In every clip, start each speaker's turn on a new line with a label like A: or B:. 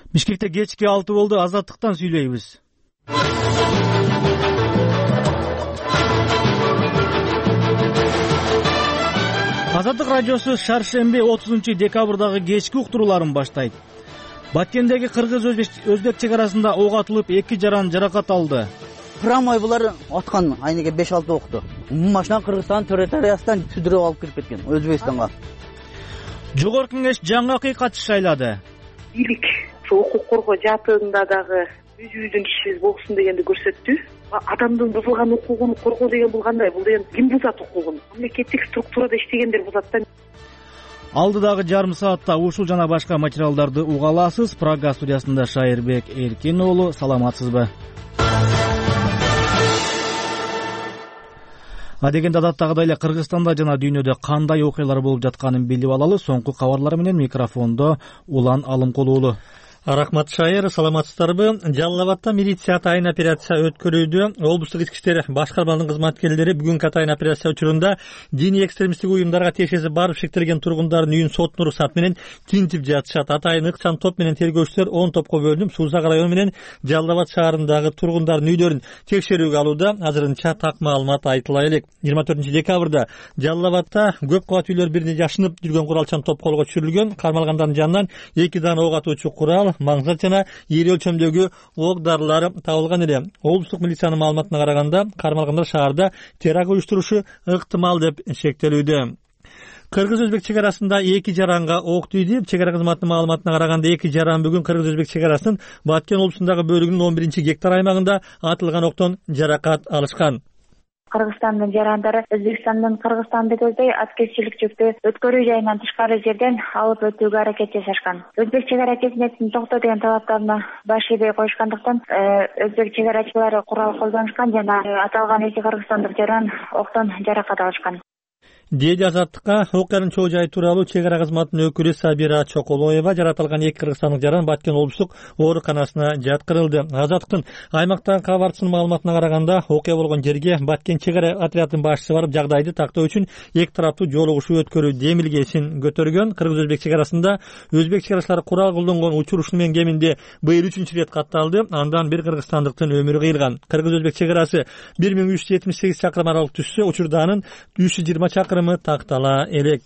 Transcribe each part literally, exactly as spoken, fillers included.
A: Бишкекте кечки алты болду. Азаттыктан сүйлөйбүз. Азаттык радиосу шаршемби отузунчу декабрдагы кечки уктурууларын баштайт. Баткендеги кыргыз-өзбек чек арасында ок атылып, эки жаран жаракат алды.
B: Кырамай булар аткан айнеге беш алты окту. Машина Кыргызстан территориясынан сүдүрүп алып кирип кеткен Өзбекстанга.
A: Жогорку кеңеш жаңы акыйкатчы шайлады.
C: Бийлик ошо укук коргоо жаатында дагы өзүбүздүн кишибиз болсун дегенди көрсөттү. Адамдын бузулган укугун коргоо деген бул кандай? Бул деген ким бузат укугун? Мамлекеттик структурада иштегендер бузат да.
A: Алдыдагы жарым саатта ушул жана башка материалдарды уга аласыз. Прага студиясында Шайырбек Эркин уулу, саламатсызбы? Адегенде адаттагыдай эле Кыргызстанда жана дүйнөдө кандай окуялар болуп жатканын билип алалы. Соңку кабарлар менен микрофондо Улан Алымкул уулу.
D: Рахмат Шайыр, саламатсыздарбы? Жалал Абадта милиция атайын операция өткөрүүдө. Облустук ички иштер башкармаларынын кызматкерлери бүгүнкү атайын операция учурунда диний экстремисттик уюмдарга тиешеси барып шектелген тургундардын үйүн соттун уруксаты менен тинтип жатышат. Атайын ыкчам топ менен тергөөчүлөр он топко бөлүнүп, Сузак району менен Жалал Абад шаарындагы тургундардын үйлөрүн текшерүүгө алууда. Азырынча так маалымат айтыла элек. жыйырма төртүнчү декабрда Жалал Абадта көп кабат үйлөр бирине жашынып жүргөн куралчан топ колго түшүрүлгөн. Кармалгандардын жанынан эки дана ок атуучу курал, маңзат жана ири өлчөмдөгү ок дарылар табылган эле. Облустук милициянын маалыматына караганда, кармалгандар шаарда теракт уюштурушу ыктымал деп шектелүүдө. Кыргыз-өзбек чек арасында эки жаранга ок тийди. Чек ара кызматынын маалыматына караганда эки жаран бүгүн Кыргыз-өзбек чек арасынын Баткен облусундагы бөлүгүнүн он биринчи гектар аймагында атылган октон жаракат алышкан.
E: Кыргызстандын жарандары Өзбекстандын Кыргызстанды көздөй аткезчилик жүктү өткөрүү жайынан тышкары жерден алып өтүүгө аракет жасашкан. Өзбек чек ара қызметинин токто деген талаптарына баш ийбей коюшкандыктан өзбек чек арачылары курал колдонушкан жана аталган эки кыргызстандык жаран октон жаракат алышкан.
D: Деди Азаттыкка окуянын чоо жайы тууралуу чек ара кызматынын өкүлү Сабира Чоколоева жаратылган эки кыргызстандык жаран Баткен облустук ооруканасына жаткырылды. Азаттыктын аймактагы кабарчысынын маалыматына караганда, окуя болгон жерге Баткен чек ара отрядынын башчысы барып жагдайды тактоо үчүн эки тараптуу жолугушуу өткөрүү демилгесин көтөргөн. Кыргыз-өзбек чек арасында өзбек чек арачылары курал колдонгон учурушуу менен кеминде быйыл үчүнчү ирет катталды. Андан бир кыргызстандыктын өмүрү кыйылган. Кыргыз-өзбек чек арасы бир миң үч жүз жетимиш сегиз чакырым аралык түшсө, учурда анын үч жүз жыйырма чакырымы тактала элек.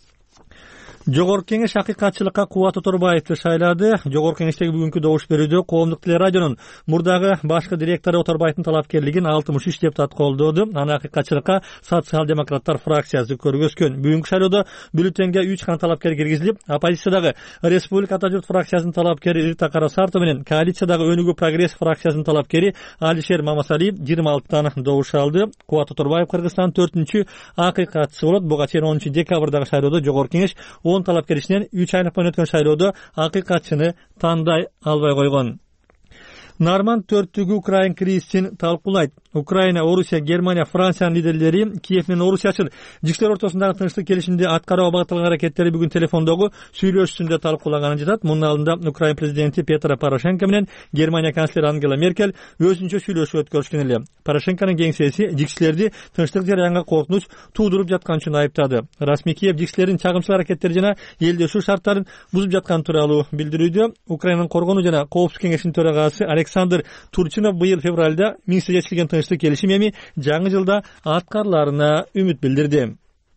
D: Жогорку кеңеш акыйкатчылыкка Кубат Оторбаевди шайлады. Жогорку кеңештеги бүгүнкү добуш берүүдө Коомдук телерадионун мурдагы башкы директору Оторбаевдин талапкерлигин алтымыш үч депутат колдоду. Аны акыйкатчылыкка социал-демократтар фракциясы көргөзгөн. Бүгүнкү шайлоодо бюллетенге үч гана талапкер киргизилип, оппозициядагы Республика Ата журт фракциясынын талапкери Рита Карасартова менен коалициядагы Өнүгүү прогресс фракциясынын талапкери Алишер Мамасалиев жыйырма алтыдан добуш алды. Кубат Оторбаев Кыргызстандын төртүнчү акыйкатчысы болот. Буга чейин онунчу декабрдагы шайлоодо Жогорку кеңеш он талапкер ичинен үч айлык менен өткөн шайлоодо акыйкатчыны тандай албай койгон. Нарман төрттүгү Украин кризисин талкуулайт. Украина, Орусия, Германия, Франциянын лидерлери Киев менен Орусиячыл жиктер ортосундагы тынчтык келишимди аткарууга багытталган аракеттери бүгүн телефондогу сүйлөшүүсүндө талкуулаганын жатат. Мунун алдында Украин президенти Петро Порошенко менен Германия канцлери Ангела Меркель өзүнчө сүйлөшүү өткөрүшкөн эле. Порошенконун кеңсеси жикчилерди тынчтык жараянга коркунуч туудуруп жаткан үчүн айыптады. Расмий Киев жикчилердин чагымчыл аракеттери жана элдешүү шарттарын бузуп жаткан тууралуу билдирүүдө. Украинанын коргонуу жана коопсуздук кеңешинин төрагасы Александр Турчинов быйыл февралда Минскте жетишилген тынчтык келишим эми жаңы жылда аткарыларына үмүт билдирди.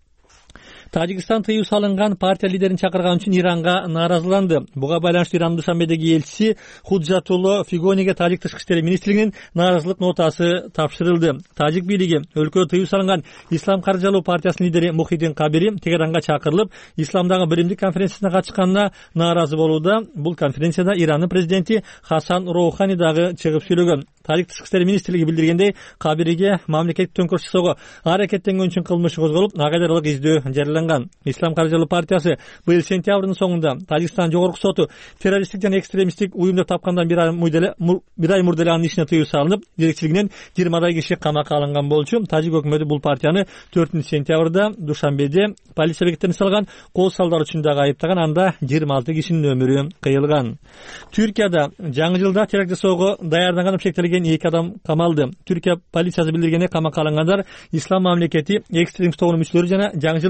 D: Тажикстан тыюу салынган партия лидерин чакырган үчүн Иранга нааразыланды. Буга байланыштуу Ирандын Душанбедеги элчиси Худжатулло Фигониге тажик тышкы иштер министрлигинин нааразылык нотасы тапшырылды. Тажик бийлиги өлкөдө тыюу салынган Ислам каржылоо партиясынын лидери Мухиддин Кабири Тегеранга чакырылып, исламдагы биримдик конференциясына катышканына нааразы болууда. Бул конференцияда Ирандын президенти Хасан Роухани дагы чыгып сүйлөгөн. Тажик тышкы иштер министрлиги билдиргендей, Кабириге мамлекеттик төңкөрүш жасоого аракеттенгөн үчүн кылмыш козголуп, агайдарлык издөө жарыяланган. Ислам каржылоо партиясы быйыл сентябрдын соңунда Тажикстан жогорку соту террористтик жана экстремисттик уюм деп тапкандан бир ай мурда эле анын ишине тыюу салынып, жетекчилигинен жыйырмадай киши камакка алынган болчу. Тажик өкмөтү бул партияны төртүнчү сентябрда Душанбеде полиция бекеттерине салган кол салдар үчүн дагы айыптаган. Анда жыйырма алты кишинин өмүрү кыйылган. Түркияда жаңы жылда теракт жасоого даярданган деп шектелген эки адам камалды. Түркия полициясы билдиргендей, камакка алынгандар ислам мамлекети экстремист тобунун мүчөлөрү жана жаңы жыл майрамы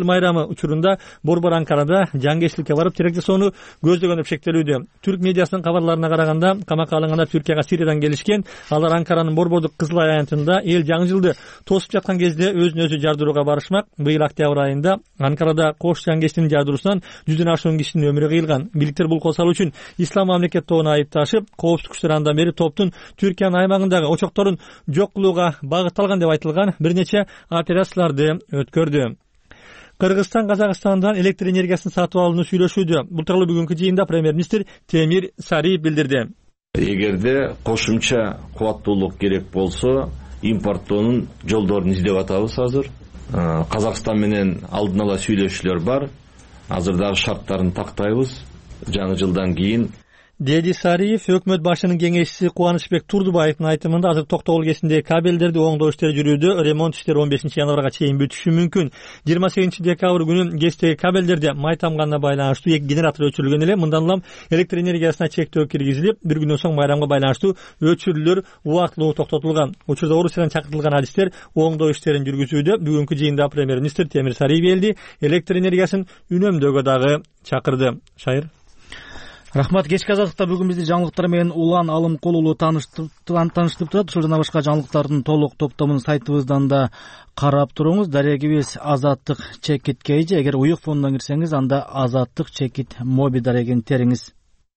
D: катталган учурунда Борбор Анкарада жангечиликке барып терек жасоону көздөгөн деп шектелүүдө. Түрк медиасынын кабарларына караганда, камакка алынгандар Түркияга Сириядан келишкен. Алар Анкаранын Борбордук Кызыл аянтында эл жаңы жылды тосуп жаткан кезде өзүн өзү жардырууга барышмак. Быйыл октябрь айында Анкарада кош жангечтин жардыруусунан жүздөн ашуун кишинин өмүрү кыйылган. Бийликтер бул кол салуу үчүн Ислам мамлекет тобуна айыпташып, коопсуздук күчтөр андан бери топтун Түркиянын аймагындагы очокторун жок кылууга багытталган деп айтылган бир нече операцияларды өткөрдү. Кыргызстан Казакстандан электр энергиясын сатып алууну сүйлөшүүдө. Бул тууралуу бүгүнкү жыйында премьер-министр Темир Сариев билдирди.
F: Эгерде кошумча кубаттуулук керек болсо, импорттоонун жолдорун издеп атабыз азыр. Казакстан менен алдын ала сүйлөшүүлөр бар. Азырдагы шарттарын тактайбыз. Жаңы жылдан кийин
D: Деди Сариев өкмөт башынын кеңешчиси Кубанычбек Турдубаевдин айтымында азыр Токтогул кесиндеги кабелдерди оңдоо иштери жүрүүдө, ремонт иштери он бешинчи январга чейин бүтүшү мүмкүн. жыйырма сегизинчи декабрь күнү кесиптеги кабелдерде май тамганына байланыштуу эки генератор өчүрүлгөн эле. Мындан улам электр энергиясына чектөө киргизилип, бир күндөн соң майрамга байланыштуу өчүрүүлөр убактылуу токтотулган. Учурда Орусиядан чакыртылган адистер оңдоо иштерин жүргүзүүдө. Бүгүнкү жыйында премьер-министр Темир Сариев элди электр энергиясын үнөмдөөгө дагы чакырды. Шайыр.
A: Рахмат. Кечки азаттыкта бүгүн бизди жаңылыктар менен Улан Алымкул уулу тааныштырып турат. Ушул жана башка жаңылыктардын толук топтомун сайтыбыздан да карап туруңуз. Дарегибиз Азаттык Чекит Кейжи. Эгер уюк фондон кирсеңиз, анда Азаттык Чекит Моби дарегин териңиз.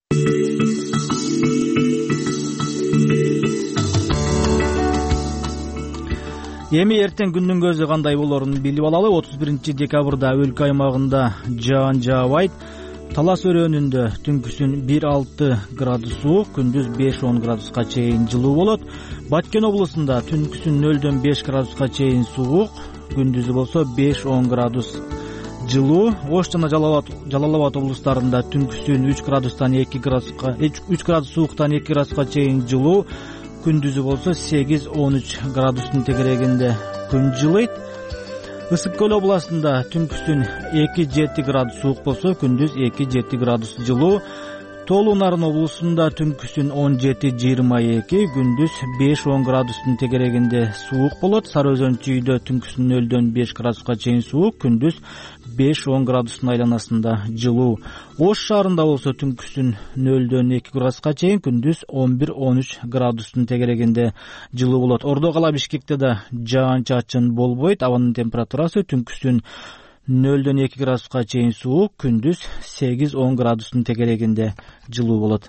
A: Эми эртең күндүн көзү кандай болорун билип алалы. отуз биринчи декабрда өлкө аймагында жаан жаабайт. Талас өрөөнүндө түнкүсүн бир алты градус суук, күндүз беш он градуска чейин жылуу болот. Баткен облусунда түнкүсүн нөлдөн беш градуска чейин суук, күндүзү болсо беш он градус жылуу. Ош жана Жалал Абад облустарында түнкүсүн үч градустан эки градуска үч градус сууктан эки градуска чейин жылуу, күндүзү болсо сегиз он үч градустун тегерегинде күн жылыйт. Ысык көл областында түнкүсүн эки жети градус суук болсо, күндүз эки жети градус жылуу. Тоолуу Нарын облусунда түнкүсүн он жети жыйырма эки, күндүз беш он градустун тегерегинде суук болот. Сары Өзөн чүйдө түнкүсүн нөлдөн беш градуска чейин суук, күндүз беш он градустун айланасында жылуу. Ош шаарында болсо түнкүсүн нөлдөн эки градуска чейин, күндүз он бир он үч градустун тегерегинде жылуу болот. Ордо кала Бишкекте да жаан-чачын болбойт. Абанын температурасы түнкүсүн нөлдөн эки градуска чейин суук, күндүз сегиз он градустун тегерегинде жылуу болот.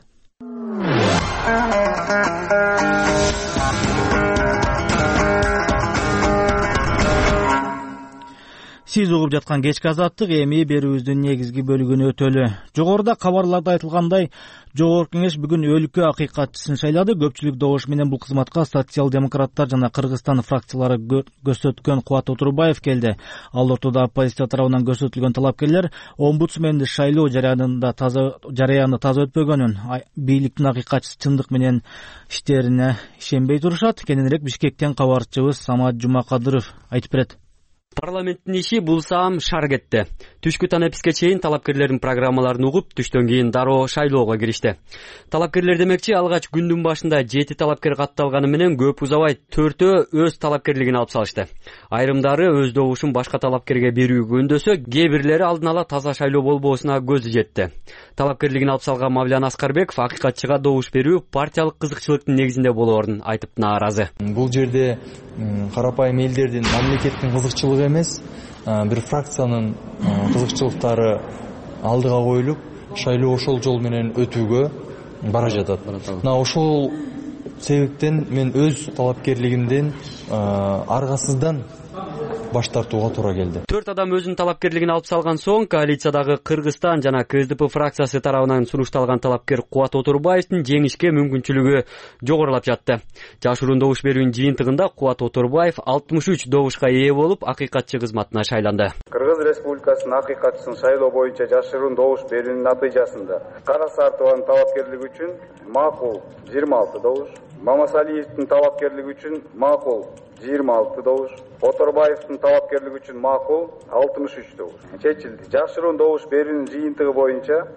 A: Сиз угуп жаткан кечки азаттык эми берүүбүздүн негизги бөлүгүнө өтөлү. Жогоруда кабарларда айтылгандай, Жогорку Кеңеш бүгүн өлкө акыйкатчысын шайлады. Көпчүлүк добуш менен бул кызматка социал-демократтар жана Кыргызстан фракциялары көрсөткөн Кубат Отурбаев келди. Ал ортодо оппозиция тарабынан көрсөтүлгөн талапкерлер омбудсменди шайлоо жарыянында таза жарыяны таза өтпөгөнүн, бийликтин акыйкатчысы чындык менен иштерине ишенбей турушат. Кененирээк Бишкектен кабарчыбыз Самат Жумакадыров айтып берет.
G: Парламенттин иши бул саам шар кетти. Түшкү танеписке чейин талапкерлердин программаларын угуп, түштөн кийин дароо шайлоого киришти. Талапкерлер демекчи, алгач күндүн башында жети талапкер катталганы менен көп узабай төртөө өз талапкерлигин алып салышты. Айрымдары өз добушун башка талапкерге берүүгө өндөсө, кээ бирлери алдын ала таза шайлоо болбоосуна көзү жетти. Талапкерлигин алып салган Мавлян Аскарбеков акыйкатчыга добуш берүү партиялык кызыкчылыктын негизинде болоорун айтып нааразы.
H: Бул жерде карапайым элдердин, мамлекеттин кызыкчылыгы эмес, бир фракциянын кызыкчылыктары алдыга коюлуп, шайлоо ошол жол менен өтүүгө бара жатат. Мына ошол себептен мен өз талапкерлигимден аргасыздан баш тартууга туура келди.
G: Төрт адам өзүнүн талапкерлигин алып салган соң, коалициядагы Кыргызстан жана КСДП фракциясы тарабынан сунушталган талапкер Кубат Отурбаевдин жеңишке мүмкүнчүлүгү жогорулап жатты. Жашыруун добуш берүүнүн жыйынтыгында Кубат Отурбаев алтымыш үч добушка ээ болуп, акыйкатчы кызматына шайланды.
I: Кыргыз Республикасынын акыйкатчысын шайлоо боюнча жашыруун добуш берүүнүн натыйжасында Кара Сартованын талапкерлиги үчүн макул жыйырма алты добуш, Мамасалиевдин талапкерлиги үчүн макул жыйырма алты добуш, Отурбаевдин талапкерлиги үчүн макул алтымыш үч добуш чечилди. Жашыруун добуш берүүнүн жыйынтыгы боюнча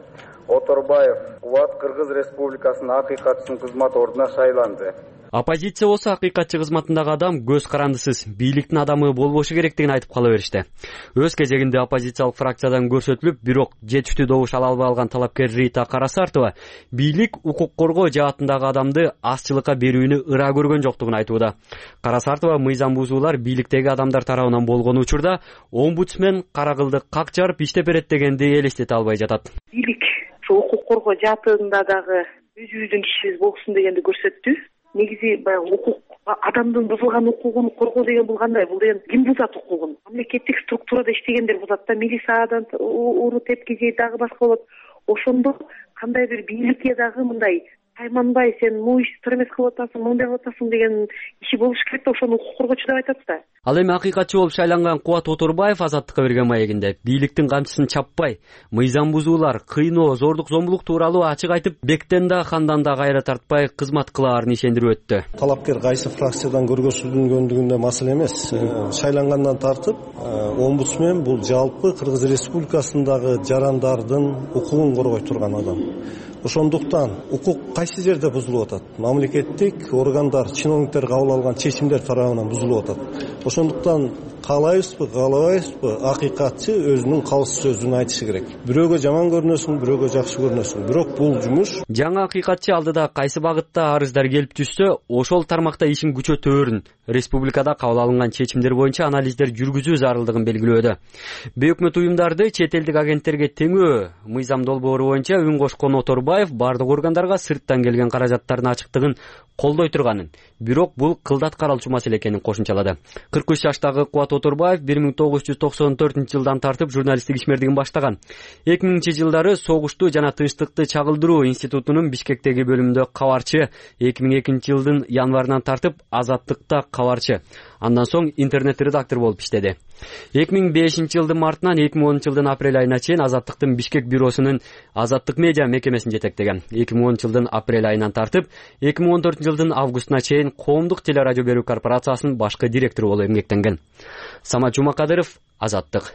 I: Оторбаев Кубат Кыргыз Республикасынын акыйкатчысынын кызмат ордуна шайланды.
G: Оппозиция болсо акыйкатчы кызматындагы адам көз карандысыз, бийликтин адамы болбошу керектигин айтып кала беришти. Өз кезегинде оппозициялык фракциядан көрсөтүлүп, бирок жетиштүү добуш ала албай калган талапкер Рита Карасартова бийлик укук коргоо жаатындагы адамды азчылыкка берүүнү ыра көргөн жоктугун айтууда. Карасартова мыйзам бузуулар бийликтеги адамдар тарабынан болгон учурда омбудсмен кара кылды как жарып иштеп берет дегенди элестете албай жатат.
C: Бийлик ошо укук коргоо жаатында дагы өзүбүздүн ишибиз болсун дегенди көрсөттү. Негизи баягы укук, адамдын бузулган укугун коргоо деген бул кандай? Бул деген ким бузат укугун? Мамлекеттик структурада иштегендер бузат да, милициядан уру тепкиже дагы башка болот. Ошондо кандай бир бийликке дагы мындай тайманбай сен могу ишти туура эмес кылып атасың, моундай кылып атасың деген иши болуш керек да, ошону укук коргоочу деп айтат да.
G: Ал эми акыйкатчы болуп шайланган Кубат Оторбаев Азаттыкка берген маегинде бийликтин камчысын чаппай, мыйзам бузуулар, кыйноо, зордук зомбулук тууралуу ачык айтып, бектен да хандан да кайра тартпай кызмат кылаарын ишендирип өттү.
J: Талапкер кайсы фракциядан көргөзүлгөндүгүндө маселе эмес. Шайлангандан тартып, омбудсмен бул жалпы Кыргыз Республикасындагы жарандардын укугун коргой турган адам. Ошондуктан укук кайсы жерде бузулуп атат? Мамлекеттик органдар, чиновниктер кабыл алган чечимдер тарабынан бузулуп атат. Ошондуктан каалайбызбы, каалабайбызбы, акыйкатчы өзүнүн калыс сөзүн айтышы керек. Бирөөгө жаман көрүнөсүң, бирөөгө жакшы көрүнөсүң. Бирок бул жумуш.
G: Жаңа акыйкатчы алдыда кайсы багытта арыздар келип түшсө, ошол тармакта ишин күчөтөөрүн, республикада кабыл алынган чечимдер боюнча анализдер жүргүзүү зарылдыгын белгилөөдө. Бейөкмөт уюмдарды чет элдик агенттерге теңөө мыйзам долбоору боюнча үн кошкон Оторбаев бардык органдарга сырттан келген каражаттардын ачыктыгын колдой турганын, бирок бул кылдат каралчу маселе экенин кошумчалады. кырк үч жаштагы Кубат Оторбаев бир миң тогуз жүз токсон төртүнчү жылдан тартып журналисттик ишмердигин баштаган. эки миңинчи жылдары согушту жана тынчтыкты чагылдыруу институтунун Бишкектеги бөлүмүндө кабарчы, эки миң экинчи жылдын январынан тартып Азаттыкта кабарчы. Андан соң интернет редактор болуп иштеди. эки миң бешинчи жылдын мартынан эки миң онунчу жылдын апрель айына чейин Азаттыктын Бишкек бюросунун Азаттык медиа мекемесин жетектеген. эки миң онунчу жылдын апрель айынан тартып эки миң он төртүнчү жылдын августуна чейин Коомдук телерадио берүү корпорациясынын башкы директору болуп эмгектенген. Самат Жумакадыров, Азаттык.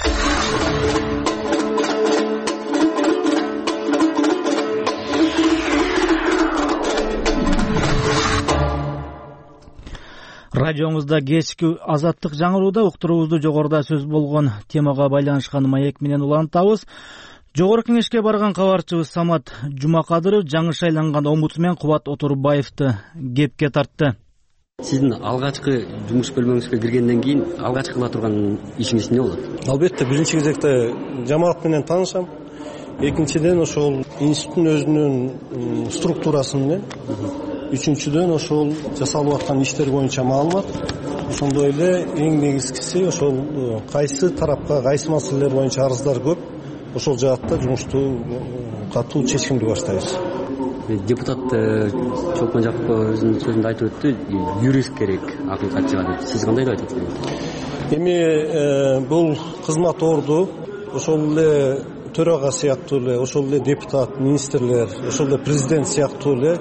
A: Радиоңузда кечки Азаттык жаңырууда уктуруубузду жогоруда сөз болгон темага байланышкан маек менен улантабыз. Жогорку кеңешке барган кабарчыбыз Самат Жумакадыров жаңы шайланган омбудсмен Кубат Оторбаевди кепке тартты.
G: Сиздин алгачкы жумуш бөлмөңүзгө киргенден кийин алгачкы кыла турган ишиңиз эмне болот?
J: Албетте, биринчи кезекте жамаат менен таанышам. Экинчиден ошол институттун өзүнүн структурасы менен. Үчүнчүдөн ошол жасалып аткан иштер боюнча маалымат. Ошондой эле эң негизгиси ошол кайсы тарапка кайсы маселелер боюнча арыздар көп. Ошол жаатта жумушту катуу чечкиндүү баштайбыз.
G: Депутат Чолпон Жакупов өзүнүн сөзүндө айтып өттү, юрист керек акыйкатчыга деп. Сиз кандай деп айтасыз?
J: Эми бул кызмат орду ошол эле төрага сыяктуу эле, ошол эле депутат, министрлер, ошол эле президент сыяктуу эле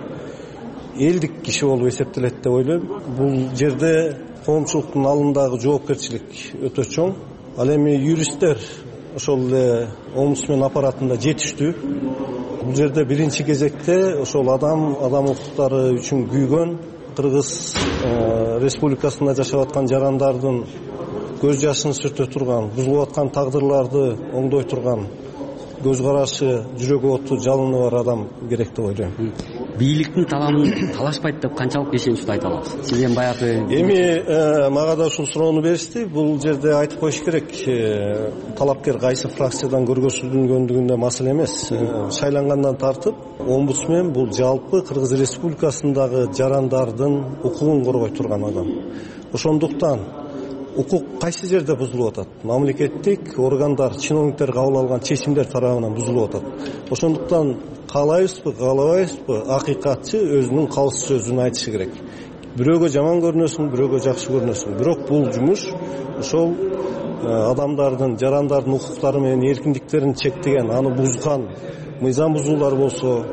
J: элдик киши болуп эсептелет деп ойлойм. Бул жерде коомчулуктун алдындагы жоопкерчилик өтө чоң. Ал эми юристтер ошол эле омбудсмен аппаратында жетиштүү. Бул жерде биринчи кезекте ошол адам, адам укуктары үчүн күйгөн Кыргыз Республикасында жашап аткан жарандардын көз жашын сүртө турган, бузулуп аткан тагдырларды оңдой турган көз карашы, жүрөгү оту, жалыны бар адам керек деп ойлойм.
G: Бийликтин таламын талашпайт деп канчалык ишеничтүү айта аласыз? Сиз эми баягы
J: эми мага да ушул суроону беришти. Бул жерде айтып коюш керек, талапкер кайсы фракциядан көргөзүлгөндүгүндө маселе эмес. Шайлангандан тартып, омбудсмен бул жалпы Кыргыз Республикасындагы жарандардын укугун коргой турган адам. Ошондуктан укук кайсы жерде бузулуп атат? Мамлекеттик органдар, чиновниктер кабыл алган чечимдер тарабынан бузулуп атат. Ошондуктан каалайбызбы, каалабайбызбы, акыйкатчы өзүнүн калыс сөзүн айтышы керек. Бирөөгө жаман көрүнөсүң, бирөөгө жакшы көрүнөсүң. Бирок бул жумуш ошол адамдардын, жарандардын укуктары менен эркиндиктерин чектеген, аны бузган мыйзам бузуулар болсо,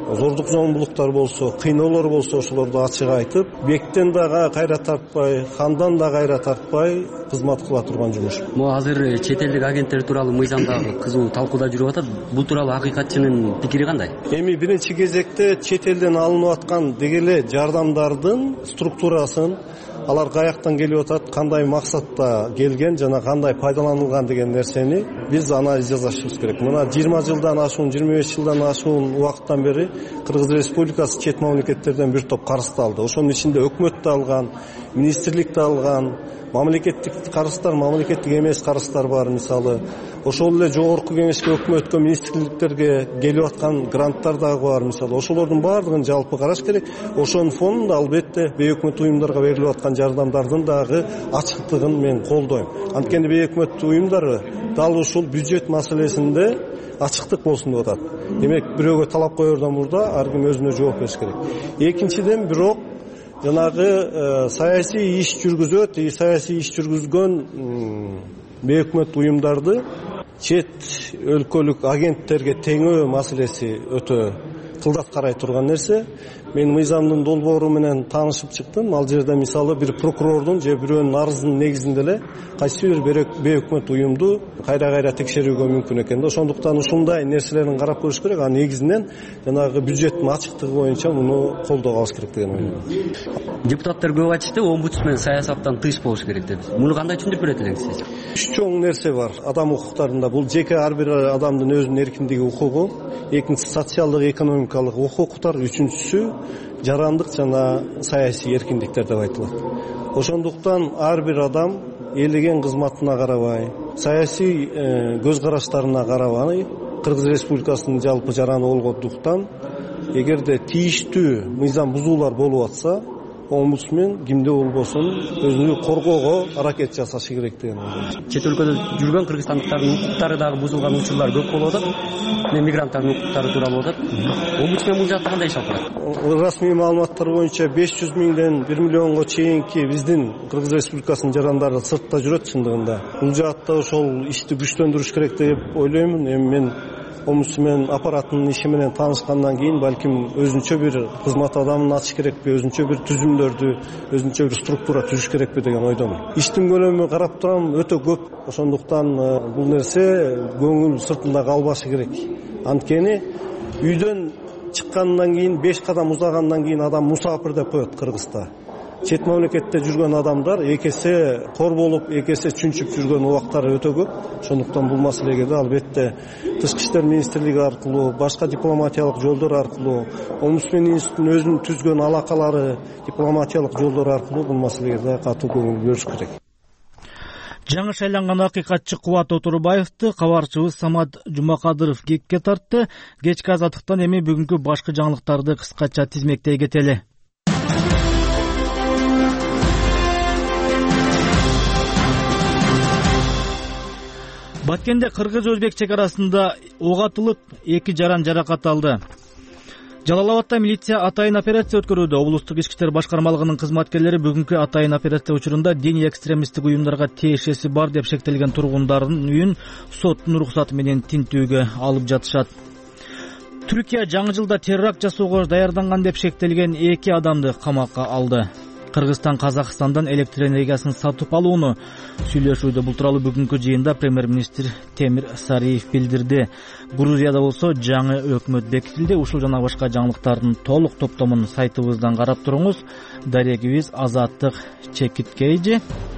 J: зордук зомбулуктар болсо, кыйноолор болсо ошолорду ачык айтып, бектен дагы кайра тартпай, хандан да кайра тартпай кызмат кыла турган жумуш.
G: Могу азыр чет элдик агенттер тууралуу мыйзамдагы кызуу талкууда жүрүп атат. Бул тууралуу акыйкатчынын пикири кандай?
J: Эми биринчи кезекте чет элден алынып аткан дегеле жардамдардын структурасын, алар каяктан келип атат, кандай максатта келген жана кандай пайдаланылган деген нерсени биз анализ жасашыбыз керек. Мына жыйырма жылдан ашуун, жыйырма беш жылдан ашуун убакыттан бери Кыргыз Республикасы чет мамлекеттерден бир топ карызды алды. Ошонун ичинде өкмөт да алган, министрлик да алган, мамлекеттик карыздар, мамлекеттик эмес карыздар бар. Мисалы, ошол эле жогорку кеңешке, өкмөткө, министрликтерге келип аткан гранттар дагы бар. Мисалы, ошолордун баардыгын жалпы караш керек. Ошонун фонунда албетте бейөкмөт уюмдарга берилип аткан жардамдардын дагы ачыктыгын мен колдойм. Анткени бейөкмөт уюмдары дал ушул бюджет маселесинде ачыктык болсун деп атат. Демек, бирөөгө талап коердон мурда ар ким өзүнө жооп бериш керек. Экинчиден, бирок жанагы саясий иш жүргүзөт, саясий иш жүргүзгөн бейөкмөт уюмдарды чет өлкөлүк агенттерге теңөө маселеси өтө кылдат карай турган нерсе. Мен мыйзамдын долбоору менен таанышып чыктым. Ал жерде мисалы бир прокурордун же бирөөнүн арызынын негизинде эле кайсы бир бейөкмөт уюмду кайра-кайра текшерүүгө мүмкүн экен да. Ошондуктан ушундай нерселерин карап көрүш керек. А негизинен жанагы бюджеттин ачыктыгы боюнча муну колдоо алыш керек деген ойлойм.
G: Депутаттар көп айтышты, омбудсмен саясаттан тыш болуш керек деп. Муну кандай түшүндүрүп берет элеңиз сиз?
J: Үч чоң нерсе бар адам укуктарында. Бул жеке ар бир адамдын өзүнүн эркиндиги укугу, экинчиси социалдык, экономикалык укуктар, үчүнчүсү жарандык жана саясий эркиндиктер деп айтылат. Ошондуктан ар бир адам элеген кызматына карабай, саясий көз караштарына карабай, Кыргыз Республикасынын жалпы жараны болгондуктан, эгерде тийиштүү мыйзам бузуулар болуп атса, омбудсмен кимде болбосун өзүнү коргоого аракет жасашы керек деген ойлойм.
G: Чет өлкөдө жүргөн кыргызстандыктардын укуктары дагы бузулган учурлар көп болуп атат. Мигранттардын укуктары тууралуу болуп атат. Омбудсмен бул жакта кандай иш алып барат?
J: Расмий маалыматтар боюнча беш жүз миңден бир миллионго чейинки биздин Кыргыз Республикасынын жарандары сыртта жүрөт чындыгында. Бул жаатта ошол ишти күчтөндүрүш керек деп ойлоймун. Эми мен омбудсмен аппаратынын иши менен таанышкандан кийин балким өзүнчө бир кызмат адамын ачыш керекпи, өзүнчө бир түзүмдөрдү, өзүнчө бир структура түзүш керекпи деген ойдомун. Иштин көлөмү карап турам өтө көп. Ошондуктан бул нерсе көңүл сыртында калбашы керек. Анткени үйдөн чыккандан кийин беш кадам узагандан кийин адам мусафир деп коет Кыргызда. Чет мамлекетте жүргөн адамдар эки эсе кор болуп, эки эсе чүнчүп жүргөн убактары өтө көп. Ошондуктан бул маселеге да албетте Тышкы иштер министрлиги аркылуу, башка дипломатиялык жолдор аркылуу, омбудсмен институтунун өзүнүн түзгөн алакалары, дипломатиялык жолдор аркылуу бул маселеге да катуу көңүл бөлүш керек.
A: Жаңы шайланган акыйкатчы Кубат Отурбаевди кабарчыбыз Самат Жумакадыров кекке тартты. Кечки азаттыктан эми бүгүнкү башкы жаңылыктарды кыскача тизмектей кетели. Баткенде кыргыз-өзбек чек арасында ок атылып, эки жаран жаракат алды. Жалал-Абадда милиция атайын операция өткөрүүдө. Облустук ички иштер башкармалыгынын кызматкерлери бүгүнкү атайын операция учурунда дини экстремисттик уюмдарга тиешеси бар деп шектелген тургундардын үйүн соттун уруксаты менен тинтүүгө алып жатышат. Түркия жаңы жылда терракт жасоого даярданган деп шектелген эки адамды камакка алды. Кыргызстан Казакстандан электр энергиясын сатып алууну сүйлөшүүдө. Бул тууралуу бүгүнкү жыйында премьер-министр Темир Сариев билдирди. Грузияда болсо жаңы өкмөт бекитилди. Ушул жана башка жаңылыктардын толук топтомун сайтыбыздан карап туруңуз. Дарегибиз Азаттык Чекиткейжи.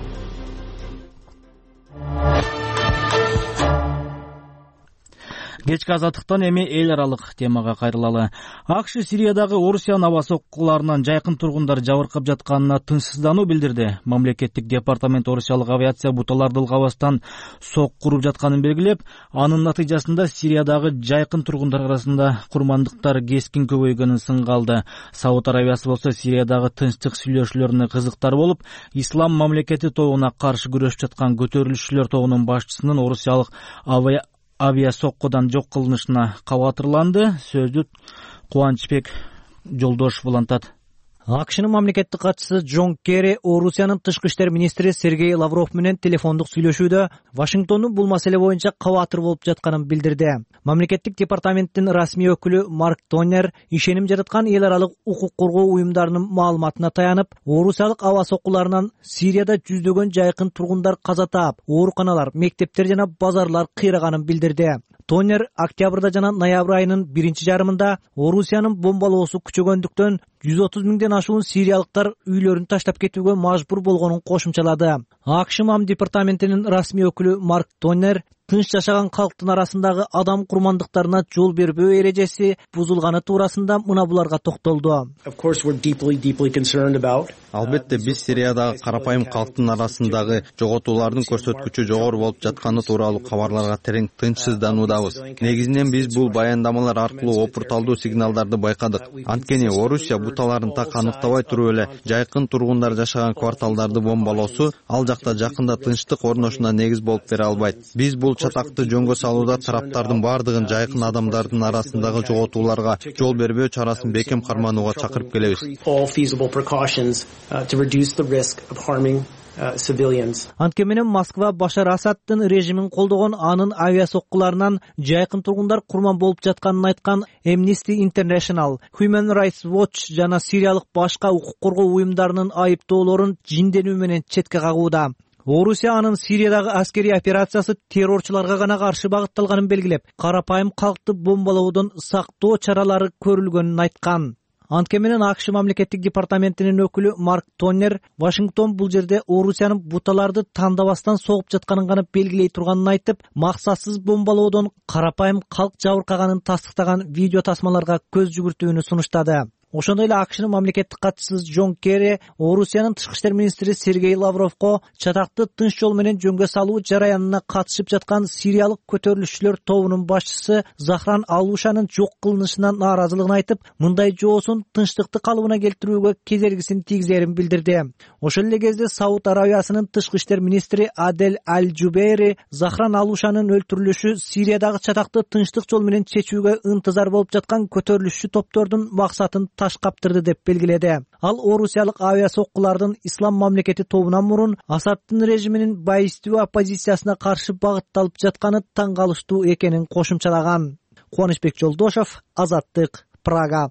A: Кечки азаттыктан эми эл аралык темага кайрылалы. АКШ Сириядагы Орусиянын аба соккуларынан жайкын тургундар жабыркап жатканына тынчсыздануу билдирди. Мамлекеттик департамент Орусиялык авиация буталарды ылгабастан сок куруп жатканын белгилеп, анын натыйжасында Сириядагы жайкын тургундар арасында курмандыктар кескин көбөйгөнүн сынга алды. Сауд Арабиясы болсо Сириядагы тынчтык сүйлөшүүлөрүнө кызыктар болуп, Ислам мамлекети тобуна каршы күрөшүп жаткан көтөрүлүшчүлөр тобунун башчысынын Орусиялык авиа авиасоккудан жок кылынышына кабатырланды. Сөздү Кубанычбек Жолдошев улантат.
K: акшнын мамлекеттик катчысы Джон Керри Орусиянын тышкы иштер министри Сергей Лавров менен телефондук сүйлөшүүдө Вашингтондун бул маселе боюнча кабатыр болуп жатканын билдирди. Мамлекеттик департаменттин расмий өкүлү Марк Тоннер ишеним жараткан эл аралык укук коргоо уюмдарынын маалыматына таянып, орусиялык аба соккуларынан Сирияда жүздөгөн жайкын тургундар каза таап, ооруканалар, мектептер жана базарлар кыйраганын билдирди. Тоннер октябрда жана ноябрь айынын биринчи жарымында Орусиянын бомбалоосу күчөгөндүктөн жүз отуз миңден ашуун сириялыктар үйлөрүн таштап кетүүгө мажбур болгонун кошумчалады. АКШ мам департаментинин расмий өкүлү Марк Тоннер тынч жашаган калктын арасындагы адам курмандыктарына жол бербөө эрежеси бузулганы туурасында мына буларга токтолду.
L: Албетте биз Сириядагы карапайым калктын арасындагы жоготуулардын көрсөткүчү жогору болуп жатканы тууралуу кабарларга терең тынчсыздануудабыз. Негизинен биз бул баяндамалар аркылуу опурталдуу сигналдарды байкадык. Анткени Орусия буталарын так аныктабай туруп эле жайкын тургундар жашаган кварталдарды бомбалоосу ал жакта жакында тынчтык орношуна негиз болуп бере албайт. Биз бул чатакты жөнгө салууда тараптардын бардыгын жайкын адамдардын арасындагы жоготууларга жол бербөө чарасын бекем карманууга чакырып келебиз.
K: Анткени менен Москва Башар Асаддын режимин колдогон анын авиа соккуларынан жайкын тургундар курман болуп жатканын айткан Amnesty International, Human Rights Watch жана сириялык башка укук коргоо уюмдарынын айыптоолорун жинденүү менен четке кагууда. Орусия анын Сириядагы аскерий операциясы террорчуларга гана каршы багытталганын белгилеп, карапайым калкты бомбалоодон сактоо чаралары көрүлгөнүн айткан. Анткени менен АКШ мамлекеттик департаментинин өкүлү Марк Тоннер Вашингтон бул жерде Орусиянын буталарды тандабастан согуп жатканын гана белгилей турганын айтып, максатсыз бомбалоодон карапайым калк жабыркаганын тастыктаган видео тасмаларга көз жүгүртүүнү сунуштады. Ошондой эле АКШнын мамлекеттик катчысы Джон Керри Орусиянын тышкы иштер министри Сергей Лавровго чатакты тынч жол менен жөнгө салуу жараянына катышып жаткан сириялык көтөрүлүшчүлөр тобунун башчысы Захран Алушанын жок кылынышына нааразылыгын айтып, мындай жоосун тынчтыкты калыбына келтирүүгө кедергисин тийгизерин билдирди. Ошол эле кезде Сауд Арабиясынын тышкы иштер министри Адель Аль-Жубейри Захран Алушанын өлтүрүлүшү Сириядагы чатакты тынчтык жол менен чечүүгө ынтызар болуп жаткан көтөрүлүшчү топтордун максатын таш каптырды деп белгиледи. Ал орусиялык авиа соккулардын ислам мамлекети тобунан мурун Асаддын режиминин байыстуу оппозициясына каршы багытталып жатканы таң калыштуу экенин кошумчалаган. Кубанычбек Жолдошов, Азаттык, Прага.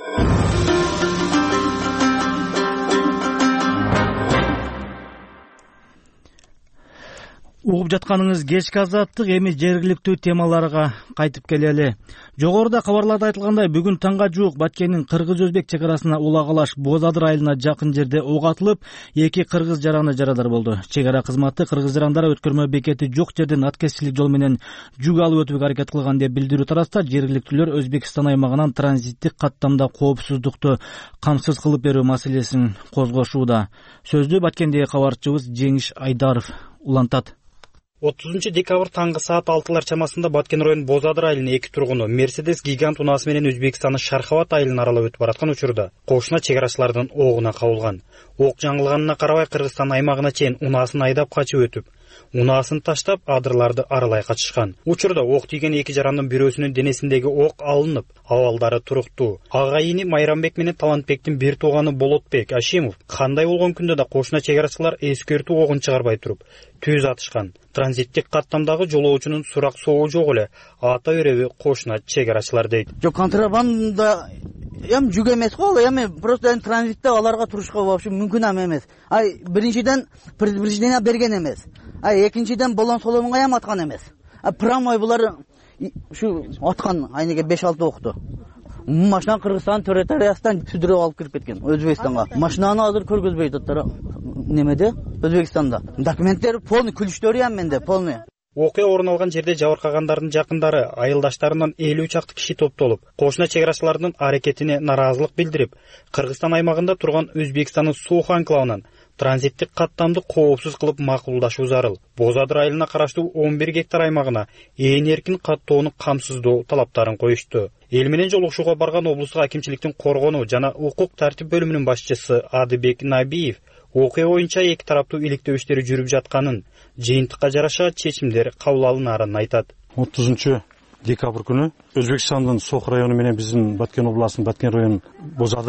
A: Угуп жатканыңыз кечки Азаттык, эми жергиликтүү темаларга кайтып келели. Жогоруда кабарларда айтылгандай, бүгүн таңга жуук Баткендин кыргыз-өзбек чек арасына Ула-Калаш Боз-Адыр айылына жакын жерде ок атылып, эки кыргыз жараны жарадар болду. Чек ара кызматы кыргыз жарандары өткөрмө бекети жок жерден аткезчилик жол менен жүк алып өтүүгө аракет кылган деп билдирүү тараста жергиликтүүлөр Өзбекстан аймагынан транзиттик каттамда коопсуздукту камсыз кылып берүү маселесин козгошууда. Сөздү Баткендеги кабарчыбыз Жеңиш Айдаров улантат.
M: отузунчу декабрь таңгы саат алтылар чамасында Баткен районунун Боз-Адыр айылынын эки тургуну Мерседес гигант унаасы менен Өзбекстандын Шархават айылын аралап өтүп бараткан учурда кошуна чек арачылардын огуна кабылган. Ок жаңылганына карабай Кыргызстан аймагына чейин унаасын айдап качып өтүп, унаасын таштап адырларды аралай качышкан. Учурда ок тийген эки жарандын бирөөсүнүн денесиндеги ок алынып, абалдары туруктуу. Агайыны Майрамбек менен Талантбектин бир тууганы Болотбек Ашимов кандай болгон күндө да кошуна чек арачылар эскертүү огун чыгарбай туруп түз атышкан. Транзиттик каттамдагы жолоочунун сурак соогу жок эле ата өрөбү кошуна чек арачылар дейт.
B: Жок, контрабанда эм жүк эмес го, эми просто транзитте аларга турушка вообще мүмкүн эмес. Ай биринчиден предупреждение берген эмес. Ай экинчиден болон соломунга эм аткан эмес. А прямой булар ушу аткан айнеге беш алты окту. Машина Кыргызстан территориясынан сүдүрүп алып кирип кеткен Өзбекстанга. Машинаны азыр көргөзбөйт аттар немеде Өзбекстанда. Документтер полный, күлүштөрү эм менде полный.
M: Окуя орун алган жерде жабыркагандардын жакындары, айылдаштарынан элүү чакты киши топтолуп, кошуна чек арачылардын аракетине наразылык билдирип, Кыргызстан аймагында турган Өзбекстандын Суух анклавынан транзиттик каттамды коопсуз кылып макулдашуу зарыл. Боз-Адыр айылына караштуу он бир гектар аймагына ээн эркин каттоону камсыздоо талаптарын коюшту. Эл менен жолугушууга барган облустук акимчиликтин коргонуу жана укук тартип бөлүмүнүн башчысы Адыбек Набиев окуя боюнча эки тараптуу иликтөө иштери жүрүп жатканын, жыйынтыкка жараша чечимдер кабыл алынарын айтат.
N: отузунчу декабрь күнү Өзбекстандын Сох району менен биздин Баткен областынын Баткен районунун Боз-Адыр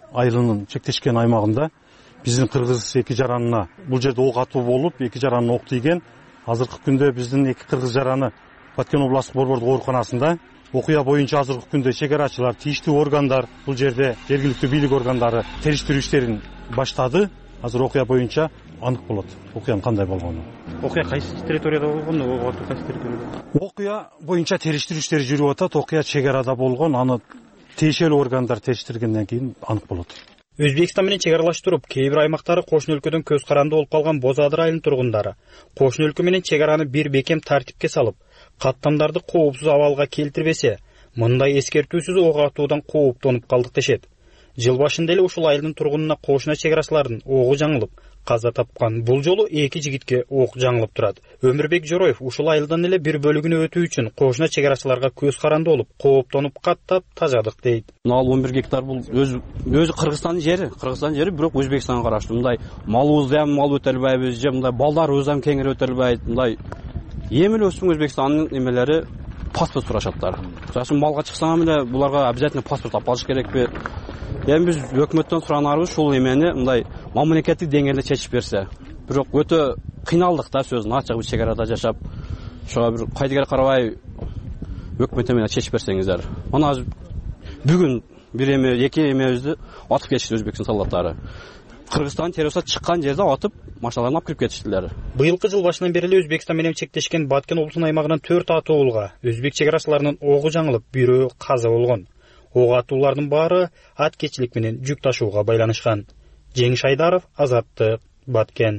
J: айылынын чектешкен аймагында биздин кыргыз эки жаранына бул жерде ок атуу болуп, эки жаранына ок тийген. Азыркы күндө биздин эки кыргыз жараны Баткен областык борбордук ооруканасында. Окуя боюнча азыркы күндө чек арачылар, тийиштүү органдар, бул жерде жергиликтүү бийлик органдары териштирүү иштерин баштады. Азыр окуя боюнча анык болот. Окуянын кандай болгону.
M: Окуя кайсы территорияда болгон? Ок атуу кайсы территорияда?
J: Окуя боюнча териштирүү иштери жүрүп атат. Окуя чек арада болгон. Аны тиешелүү органдар териштиргенден кийин анык болот.
M: Өзбекстан менен чек аралаштырып, кээ бир аймактары кошуна өлкөдөн көз каранды болуп калган Боз Адыр айылынын тургундары кошуна өлкө менен чек араны бир бекем тартипке салып, каттамдарды коопсуз абалга келтирбесе, мындай эскертүүсүз ок атуудан кооптонуп калдык дешет. Жыл башында эле ушул айылдын тургунуна кошуна чек арачылардын огу жаңылып, каза тапкан. Бул жолу эки жигитке ок жаңылып турат. Өмүрбек Жороев ушул айылдан эле бир бөлүгүнө өтүү үчүн кошуна чек арачыларга көз каранды болуп, кооптонуп каттап тажадык дейт.
N: Ал он бир гектар бул өзү өзү Кыргызстандын жери, Кыргызстандын жери, бирок Өзбекстанга караштуу. Мындай малыбызды ham мал өтө албайбыз, же мындай балдар өзү ham кеңири өтө албайт. Мындай эми эле өсүң Өзбекстандын эмелери паспорт сурашаттар. Жашын малга чыксаң эле буларга обязательно паспорт алып калыш керекпи? Эми биз өкмөттөн суранарыбыз ушул эмени мындай мамлекеттик деңгээлде чечип берсе. Бирок өтө кыйналдык да сөзүн ачык бир чек арада жашап. Ошого бир кайдыгер карабай өкмөт менен чечип берсеңиздер. Мына бүгүн бир эме эки эмебизди атып кетишти Өзбекстан солдаттары. Кыргызстан террористтер чыккан жерде атып, машиналарын алып кирип кетиштилер.
M: Быйылкы жыл башынан бери эле Өзбекстан менен чектешкен Баткен облусунун аймагынан төрт атуулга өзбек чек арачыларынын огу жаңылып, бирөө каза болгон. Ок атуулардын баары аткечилик менен жүк ташууга байланышкан. Жеңиш Айдаров, Азаттык, Баткен.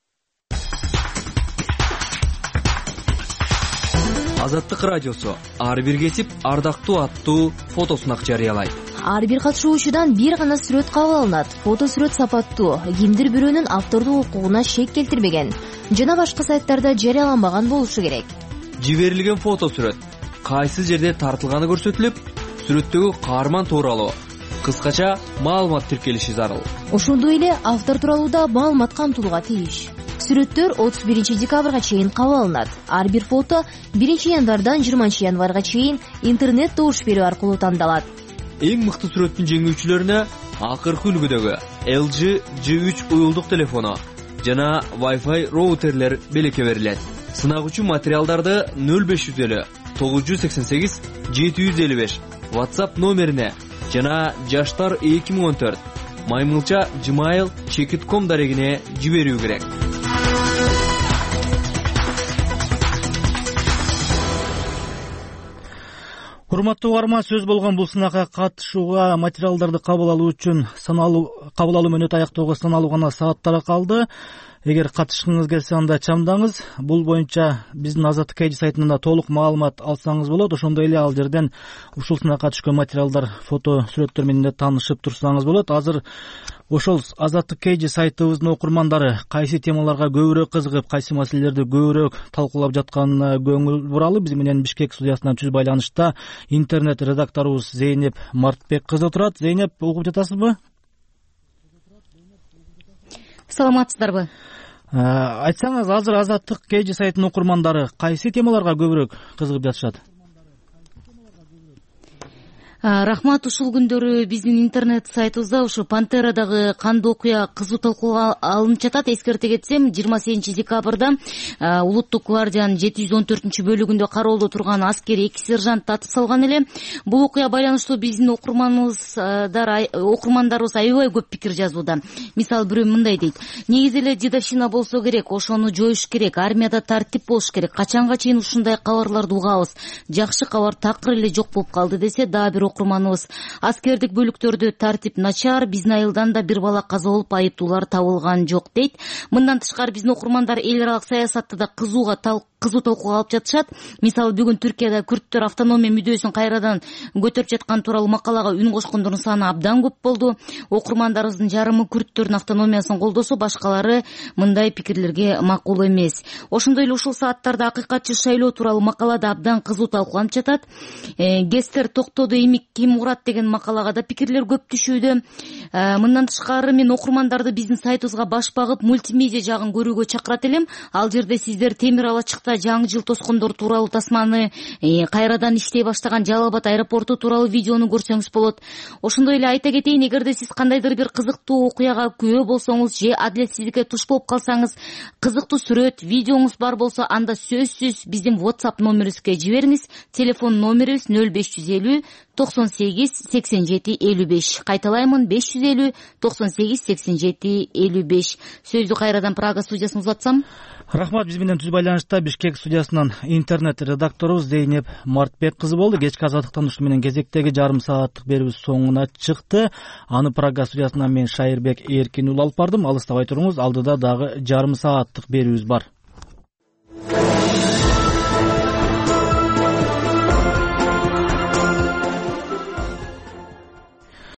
O: Азаттык радиосу ар бир кесип ардактуу аттуу фотосунак жарыялайт.
P: Ар бир катышуучудан бир гана сүрөт кабыл алынат. Фото сүрөт сапаттуу, кимдир бирөөнүн автордук укугуна шек келтирбеген жана башка сайттарда жарыяланбаган болушу керек.
O: Жиберилген фото сүрөт кайсы жерде тартылганы көрсөтүлүп, сүрөттөгү каарман тууралуу кыскача маалымат тиркелиши зарыл.
P: Ошондой эле автор тууралуу да маалымат камтылууга тийиш. Сүрөттөр отуз биринчи декабрга чейин кабыл алынат. Ар бир фото биринчи январдан жыйырманчы январга чейин интернет добуш берүү аркылуу тандалат.
O: Эң мыкты сүрөттүн жеңүүчүлөрүнө акыркы үлгүдөгү эл джи джи үч уюлдук телефону жана Wi-Fi роутерлер белекке берилет. Сынагучу материалдарды нөл беш жүз элүү тогуз жүз сексен сегиз жети жүз элүү беш WhatsApp номерине жана жаштар эки миң он төрт маймылча gmail чекит ком дарегине жиберүү керек.
A: Урматтуу угарман, сөз болгон бул сынакка катышууга материалдарды кабыл алуу үчүн саналуу кабыл алуу мөөнөтү аяктоого саналуу гана сааттар калды. Эгер катышкыңыз келсе, анда чамдаңыз. Бул боюнча биздин Азаттык эйди сайтынан да толук маалымат алсаңыз болот. Ошондой эле ал жерден ушул сынакка түшкөн материалдар, фото сүрөттөр менен да таанышып турсаңыз болот. Азыр ошол Азаттык эйди сайтыбыздын окурмандары кайсы темаларга көбүрөөк кызыгып, кайсы маселелерди көбүрөөк талкуулап жатканына көңүл буралы. Биз менен Бишкек студиясынан түз байланышта интернет редакторубуз Зейнеп Мартбек кызы турат. Зейнеп, угуп жатасызбы?
Q: Саламатсыздарбы?
A: Айтсаңыз, азыр Азаттык эйди сайтынын окурмандары кайсы темаларга көбүрөөк кызыгып жатышат?
Q: Рахмат, ушул күндөрү биздин интернет сайтыбызда ушу Пантерадагы кандуу окуя кызуу талкууга алынып жатат. Эскерте кетсем, жыйырма сегизинчи декабрда Улуттук гвардиянын жети жүз он төртүнчү бөлүгүндө кароолдо турган аскери эки сержант атып салган эле. Бул окуя байланыштуу биздин окурманыбыздар окурмандарыбыз аябай көп пикир жазууда. Мисалы, бирөө мындай дейт: негизи эле дедовщина болсо керек, ошону жоюш керек, армияда тартип болуш керек. Качанга чейин ушундай кабарларды угабыз? Жакшы кабар такыр эле жок болуп калды десе, дагы бир окурманыбыз: аскердик бөлүктөрдө тартип начар, биздин айылдан да бир бала каза болуп, айыптуулар табылган жок дейт. Мындан тышкары биздин окурмандар эл аралык саясатты да кызууга кызуу талкууга алып жатышат. Мисалы, бүгүн Түркияда күрттөр автономия мүдөөсүн кайрадан көтөрүп жаткан тууралуу макалага үн кошкондордун саны абдан көп болду. Окурмандарыбыздын жарымы күрттөрдүн автономиясын колдосо, башкалары мындай пикирлерге макул эмес. Ошондой эле ушул сааттарда акыйкатчы шайлоо тууралуу макала да абдан кызуу талкууланып жатат. Гестер токтоду, эмик ким урат деген макалага да пикирлер көп түшүүдө. Мындан тышкары мен окурмандарды биздин сайтыбызга баш багып, мультимедиа жагын көрүүгө чакырат элем. Ал жерде сиздер темир ала чыкты аймакта жаңы жыл тоскондор тууралуу тасманы, кайрадан иштей баштаган Жалал Абад аэропорту тууралуу видеону көрсөңүз болот. Ошондой эле айта кетейин, эгерде сиз кандайдыр бир кызыктуу окуяга күбө болсоңуз же адилетсиздикке туш болуп калсаңыз, кызыктуу сүрөт, видеоңуз бар болсо, анда сөзсүз биздин WhatsApp номерибизге жибериңиз. Телефон номерибиз нөл беш жүз элүү токсон сегиз сексен жети элүү беш. Кайталаймын, беш жүз элүү токсон сегиз сексен жети элүү беш. Сөздү кайрадан Прага студиясына узатсам.
A: Рахмат, биз менен түз байланышта Бишкек студиясынан интернет редакторубуз Зейнеп Мартбек кызы болду. Кечки азаттыктан ушуну менен кезектеги жарым сааттык берүүбүз соңуна чыкты. Аны Прага студиясынан мен Шайырбек Эркин уулу алып бардым. Алыстабай туруңуз, алдыда дагы жарым сааттык берүүбүз бар.